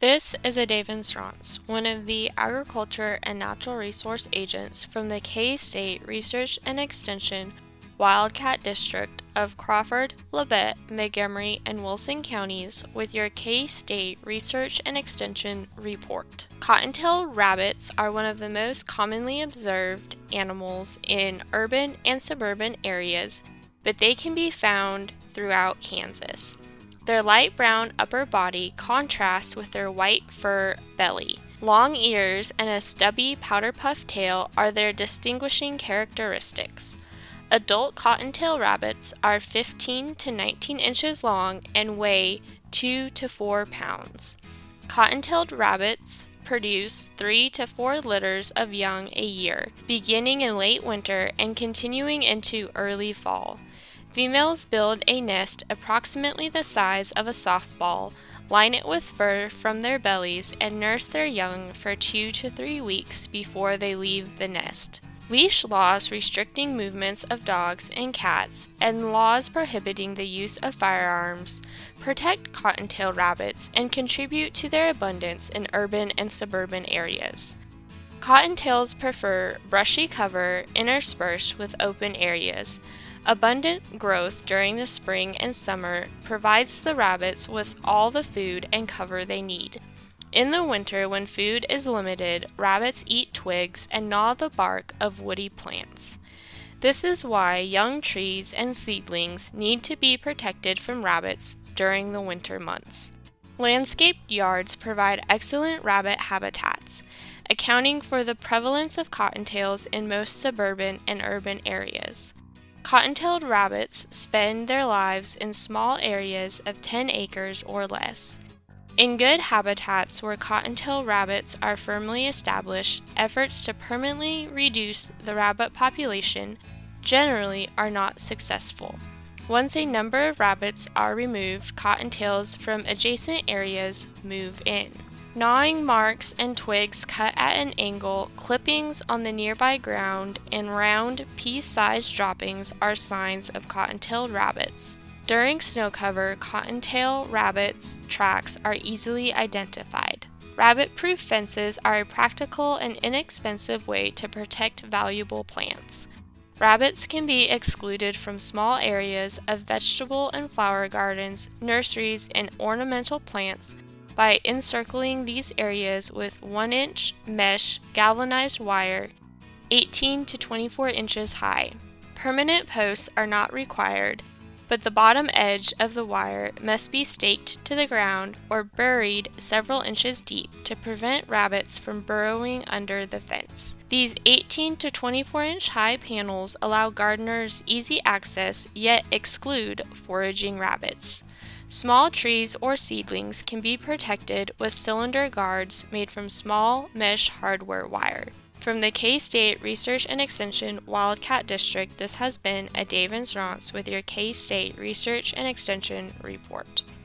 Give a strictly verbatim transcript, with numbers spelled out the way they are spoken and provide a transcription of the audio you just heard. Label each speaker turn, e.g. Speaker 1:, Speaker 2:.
Speaker 1: This is a Dave Strauss, one of the Agriculture and Natural Resource Agents from the K-State Research and Extension Wildcat District of Crawford, Labette, Montgomery, and Wilson counties with your K-State Research and Extension report. Cottontail rabbits are one of the most commonly observed animals in urban and suburban areas, but they can be found throughout Kansas. Their light brown upper body contrasts with their white fur belly. Long ears and a stubby powder puff tail are their distinguishing characteristics. Adult cottontail rabbits are fifteen to nineteen inches long and weigh two to four pounds. Cottontailed rabbits produce three to four litters of young a year, beginning in late winter and continuing into early fall. Females build a nest approximately the size of a softball, line it with fur from their bellies, and nurse their young for two to three weeks before they leave the nest. Leash laws restricting movements of dogs and cats and laws prohibiting the use of firearms protect cottontail rabbits and contribute to their abundance in urban and suburban areas. Cottontails prefer brushy cover interspersed with open areas. Abundant growth during the spring and summer provides the rabbits with all the food and cover they need. In the winter, when food is limited, rabbits eat twigs and gnaw the bark of woody plants. This is why young trees and seedlings need to be protected from rabbits during the winter months. Landscaped yards provide excellent rabbit habitats, accounting for the prevalence of cottontails in most suburban and urban areas. Cottontailed rabbits spend their lives in small areas of ten acres or less. In good habitats where cottontail rabbits are firmly established, efforts to permanently reduce the rabbit population generally are not successful. Once a number of rabbits are removed, cottontails from adjacent areas move in. Gnawing marks and twigs cut at an angle, clippings on the nearby ground, and round, pea-sized droppings are signs of cottontail rabbits. During snow cover, cottontail rabbits' tracks are easily identified. Rabbit-proof fences are a practical and inexpensive way to protect valuable plants. Rabbits can be excluded from small areas of vegetable and flower gardens, nurseries, and ornamental plants by encircling these areas with one inch mesh galvanized wire, eighteen to twenty-four inches high. Permanent posts are not required, but the bottom edge of the wire must be staked to the ground or buried several inches deep to prevent rabbits from burrowing under the fence. These eighteen to twenty-four inch high panels allow gardeners easy access, yet exclude foraging rabbits. Small trees or seedlings can be protected with cylinder guards made from small mesh hardware wire. From the K-State Research and Extension Wildcat District, this has been a Dave Strauss with your K-State Research and Extension report.